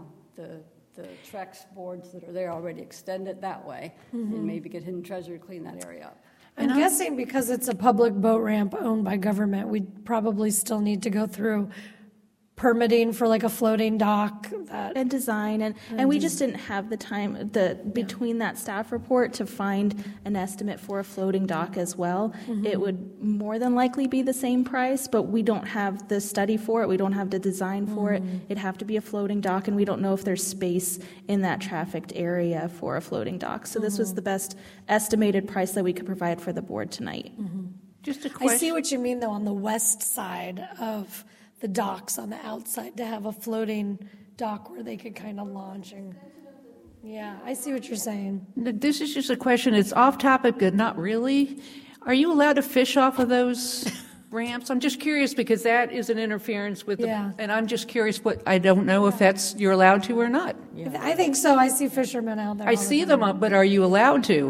the Trex boards that are there already extend it that way, and maybe get hidden treasure to clean that area up. I'm guessing because it's a public boat ramp owned by government, we'd probably still need to go through permitting for like a floating dock and design, and we just didn't have the time between that staff report to find an estimate for a floating dock as well. It would more than likely be the same price, but we don't have the study for it. We don't have the design for it. It'd have to be a floating dock, and we don't know if there's space in that trafficked area for a floating dock. So this was the best estimated price that we could provide for the board tonight. Just a question. I see what you mean, though, on the west side of the docks on the outside, to have a floating dock where they could kind of launch. Yeah, I see what you're saying. This is just a question. It's off topic, but not really. Are you allowed to fish off of those ramps? I'm just curious because that is an interference with and I'm just curious I don't know if you're allowed to or not. I think so. I see fishermen out there. I see them up, but are you allowed to?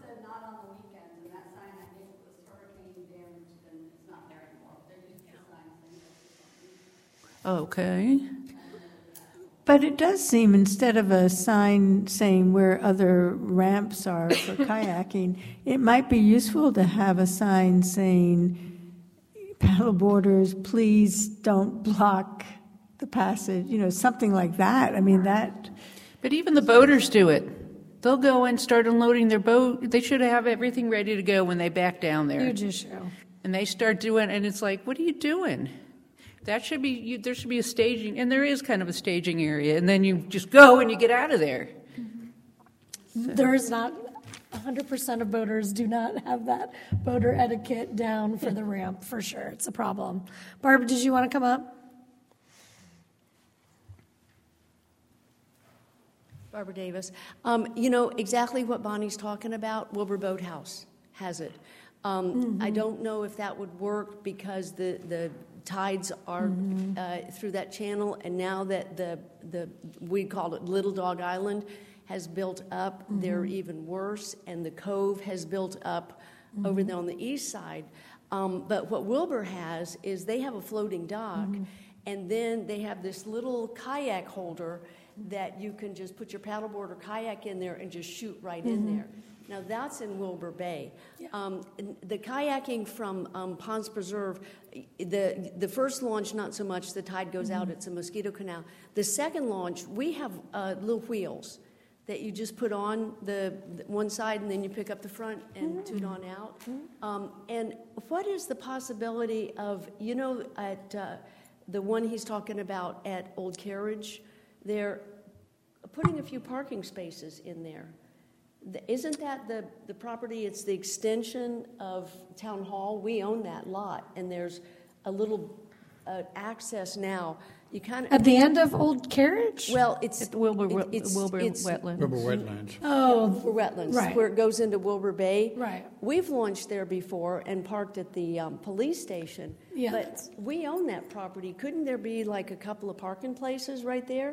Okay. But it does seem, instead of a sign saying where other ramps are for kayaking, it might be useful to have a sign saying, paddleboarders, please don't block the passage, something like that. I mean, that... But even the boaters do it. They'll go and start unloading their boat. They should have everything ready to go when they back down there. Huge issue. And they start doing, and it's like, what are you doing? There should be a staging, and there is kind of a staging area, and then you just go and you get out of there. There is not 100% of boaters do not have that boater etiquette down for the ramp, for sure. It's a problem. Barb, did you want to come up? Barbara Davis. You know exactly what Bonnie's talking about. Wilbur Boathouse has it. I don't know if that would work because the tides are through that channel, and now that the we called it Little Dog Island has built up, they're even worse, and the cove has built up over there on the east side. But what Wilbur has is they have a floating dock, and then they have this little kayak holder that you can just put your paddleboard or kayak in there and just shoot right in there. Now that's in Wilbur Bay. The kayaking from Ponds Preserve, the first launch, not so much, the tide goes out, it's a mosquito canal. The second launch, we have little wheels that you just put on the one side and then you pick up the front and toot on out. And what is the possibility of, you know, at the one he's talking about at Old Carriage, they're putting a few parking spaces in there. Isn't that the property? It's the extension of Town Hall. We own that lot, and there's a little access now. You kind of at the end of Old Carriage. Well, it's At the Wilbur Wetlands. Wilbur Wetlands. Oh, for wetlands, right. where it goes into Wilbur Bay. Right. We've launched there before and parked at the police station. Yeah, But that's- we own that property. Couldn't there be like a couple of parking places right there?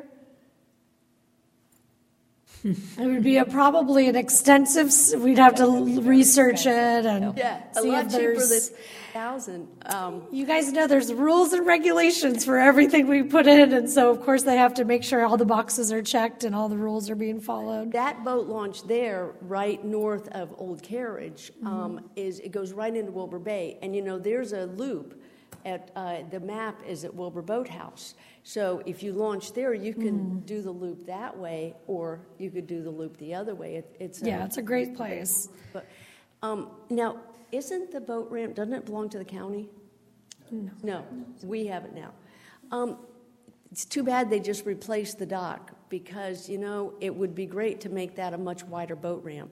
It would be probably an extensive. We'd have to research it and A see lot if cheaper than there's. 1,000. You guys know there's rules and regulations for everything we put in, and so of course they have to make sure all the boxes are checked and all the rules are being followed. That boat launch there, right north of Old Carriage, it goes right into Wilbur Bay, and you know there's a loop. At the map is at Wilbur Boathouse. So if you launch there, you can do the loop that way, or you could do the loop the other way. It's a great place. But now, isn't the boat ramp? Doesn't it belong to the county? No, we have it now. It's too bad they just replaced the dock because you know it would be great to make that a much wider boat ramp.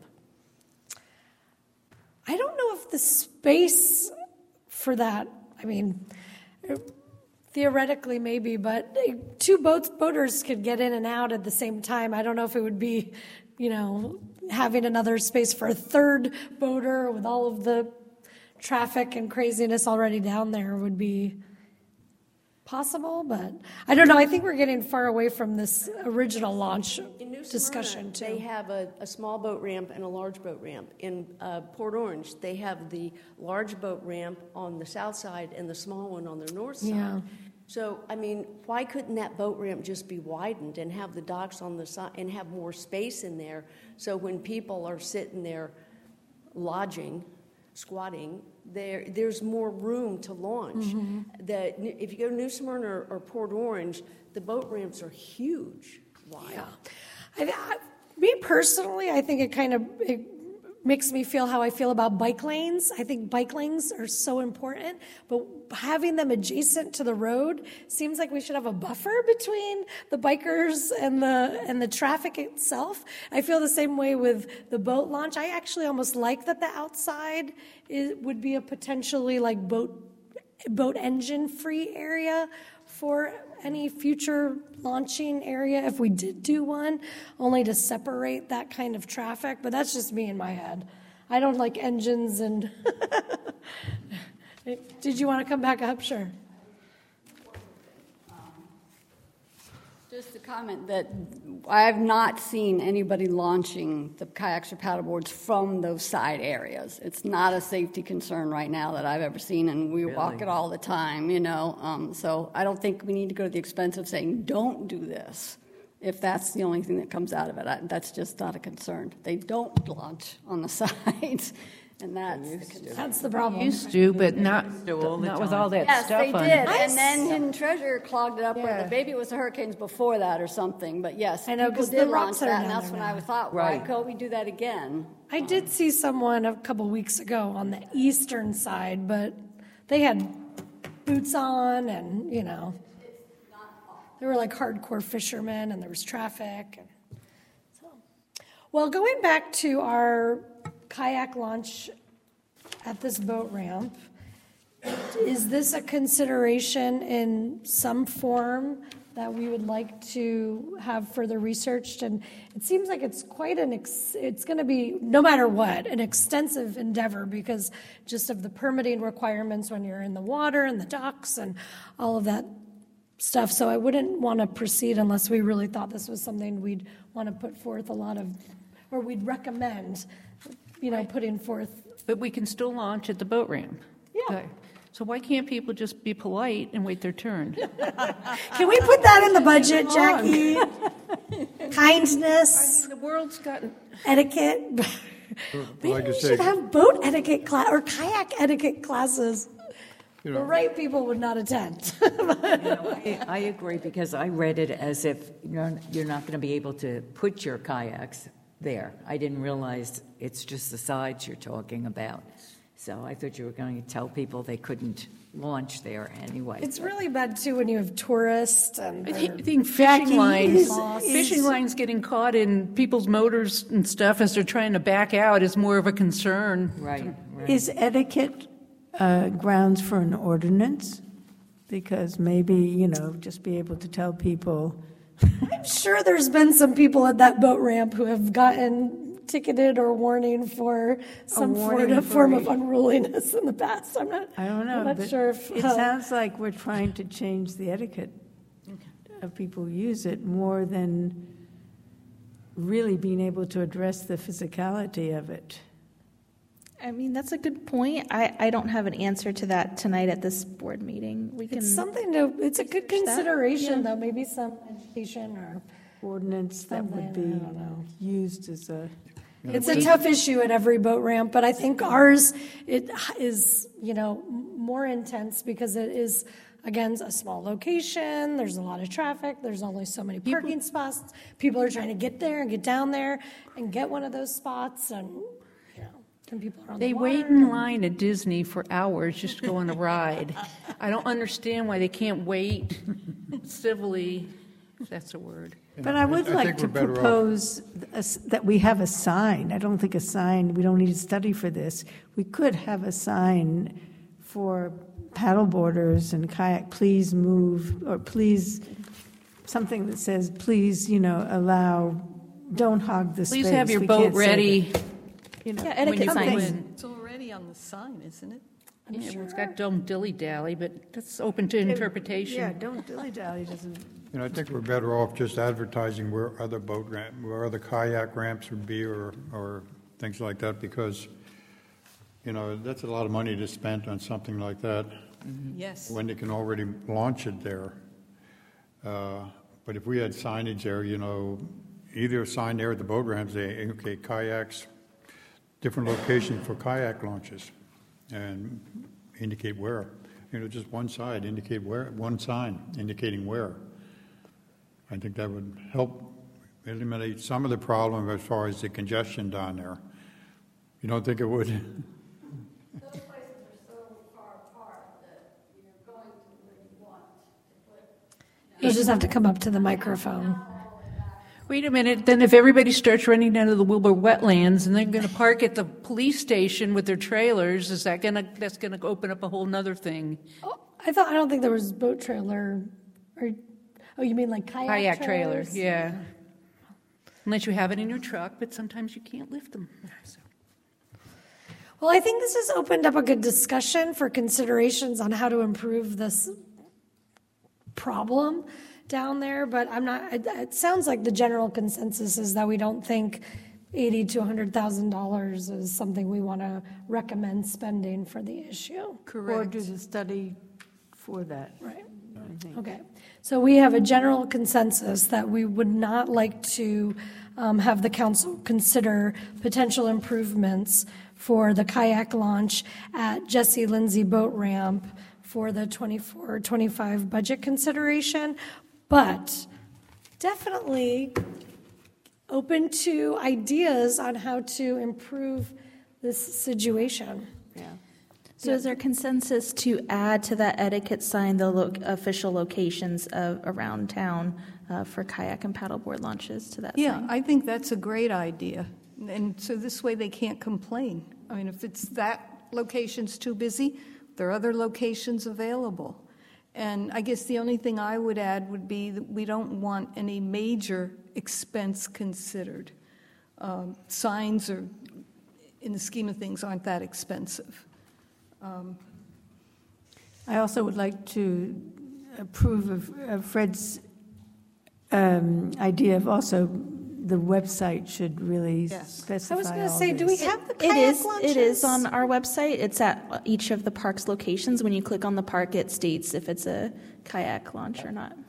I don't know if the space for that. I mean, theoretically maybe, but two boaters could get in and out at the same time. I don't know if it would be, you know, having another space for a third boater with all of the traffic and craziness already down there would be possible, but I don't know. I think we're getting far away from this original launch In New discussion, Smyrna, too. They have a small boat ramp and a large boat ramp. In Port Orange, they have the large boat ramp on the south side and the small one on the north side. Yeah. So, I mean, why couldn't that boat ramp just be widened and have the docks on the side and have more space in there so when people are sitting there lodging, squatting, there's more room to launch. If you go to New Smyrna or Port Orange, the boat ramps are huge. Wide. Yeah. Me personally, I think it makes me feel how I feel about bike lanes. I think bike lanes are so important, but having them adjacent to the road seems like we should have a buffer between the bikers and the traffic itself. I feel the same way with the boat launch. I actually almost like that the outside would be a potentially like boat engine free area for any future launching area if we did do one, only to separate that kind of traffic. But that's just me in my head. I don't like engines and... Did you want to come back up? Sure. Just a comment that I have not seen anybody launching the kayaks or paddleboards from those side areas. It's not a safety concern right now that I've ever seen, and we walk it all the time, you know. So I don't think we need to go to the expense of saying, don't do this, if that's the only thing that comes out of it. That's just not a concern. They don't launch on the sides. And that's the problem. Used to, but not with all that stuff on it. Yes, they did. And then Hidden Treasure clogged it up with maybe it was the hurricanes before that or something. But yes, I know, people 'cause did the rocks launch are that, down and that's there when now. I thought, why can't we do that again? I did see someone a couple weeks ago on the eastern side, but they had boots on and, you know, they were like hardcore fishermen and there was traffic. Well, going back to our kayak launch at this boat ramp, is this a consideration in some form that we would like to have further researched? And it seems like it's quite it's going to be, no matter what, an extensive endeavor because just of the permitting requirements when you're in the water and the docks and all of that stuff. So I wouldn't want to proceed unless we really thought this was something we'd want to put forth or we'd recommend, putting forth. But we can still launch at the boat ramp. Yeah. Okay. So why can't people just be polite and wait their turn? Can we put that in the budget, Jackie? Kindness. The world's gotten etiquette. Maybe we should have boat etiquette class or kayak etiquette classes. The right people would not attend. I agree because I read it as if you're not going to be able to put your kayaks there. I didn't realize it's just the sides you're talking about. So I thought you were going to tell people they couldn't launch there anyway. It's really bad, too, when you have tourists and... I think fishing lines getting caught in people's motors and stuff as they're trying to back out is more of a concern. Right. Is etiquette grounds for an ordinance? Because maybe, just be able to tell people... I'm sure there's been some people at that boat ramp who have gotten ticketed or warning for some form of unruliness in the past. I don't know. I'm not sure if... It sounds like we're trying to change the etiquette of people who use it more than really being able to address the physicality of it. I mean, that's a good point. I don't have an answer to that tonight at this board meeting. It's a good consideration, though. Maybe some education or ordinance that would be used as a... It's a tough issue at every boat ramp, but I think ours it is, more intense because it is, again, a small location. There's a lot of traffic. There's only so many parking spots. People are trying to get there and get down there and get one of those spots, and people are on the water. They wait in line at Disney for hours just to go on a ride. I don't understand why they can't wait civilly, if that's a word. But I would like to propose that we have a sign. I don't think a sign, we don't need a study for this. We could have a sign for paddleboarders and kayak, please move, or please, something that says, please, allow, don't hog the space. Please have your boat ready. Etiquette sign. It's already on the sign, isn't it? Well, it's got don't dilly-dally, but that's open to interpretation. Yeah, don't dilly-dally doesn't... I think we're better off just advertising where where other kayak ramps would be or things like that because, that's a lot of money to spend on something like that. Mm-hmm. Yes. When they can already launch it there. But if we had signage there, either a sign there at the boat ramps saying, okay, kayaks, different location for kayak launches and indicate where. Just one side, indicate where, one sign indicating where. I think that would help eliminate some of the problem as far as the congestion down there. You don't think it would? Those places are so far apart that you're going to really want to put... You'll just have to come up to the microphone. Wait a minute, then if everybody starts running down to the Wilbur wetlands and they're going to park at the police station with their trailers, that's going to open up a whole nother thing. Oh, I don't think there was boat trailer, you mean like kayak trailers? Yeah. Unless you have it in your truck, but sometimes you can't lift them. So. Well, I think this has opened up a good discussion for considerations on how to improve this problem down there, but it sounds like the general consensus is that we don't think $80,000 to $100,000 is something we want to recommend spending for the issue. Correct. Or do the study for that. Right. Okay. So we have a general consensus that we would not like to have the council consider potential improvements for the kayak launch at Jesse Lindsay Boat Ramp for the 24-25 budget consideration, but definitely open to ideas on how to improve this situation. Yeah. So is there consensus to add to that etiquette sign the official locations around town for kayak and paddleboard launches to that Yeah, sign? I think that's a great idea. And so this way they can't complain. I mean, if it's that location's too busy, there are other locations available. And I guess the only thing I would add would be that we don't want any major expense considered. Signs are, in the scheme of things, aren't that expensive. I also would like to approve of Fred's idea of also the website should really specify I was going to all say, do we this. have the kayak launches? It is on our website. It's at each of the park's locations. When you click on the park, it states if it's a kayak launch or not.